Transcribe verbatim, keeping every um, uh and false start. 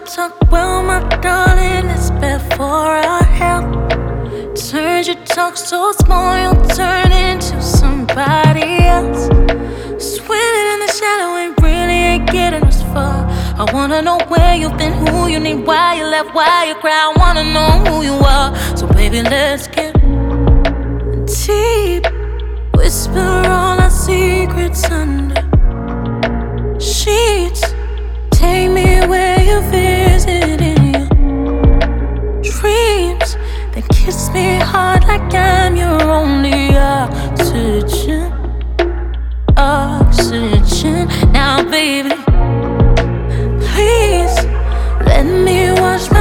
talk well, my darling, it's bad for our health. Turns your talk so small, you'll turn into somebody else. Swimming in the shallow and really ain't getting us far. I wanna know where you've been, who you need, why you left, why you cry. I wanna know who you are. So baby, let's get deep. Whisper all our secrets under sheets. Take me where you visit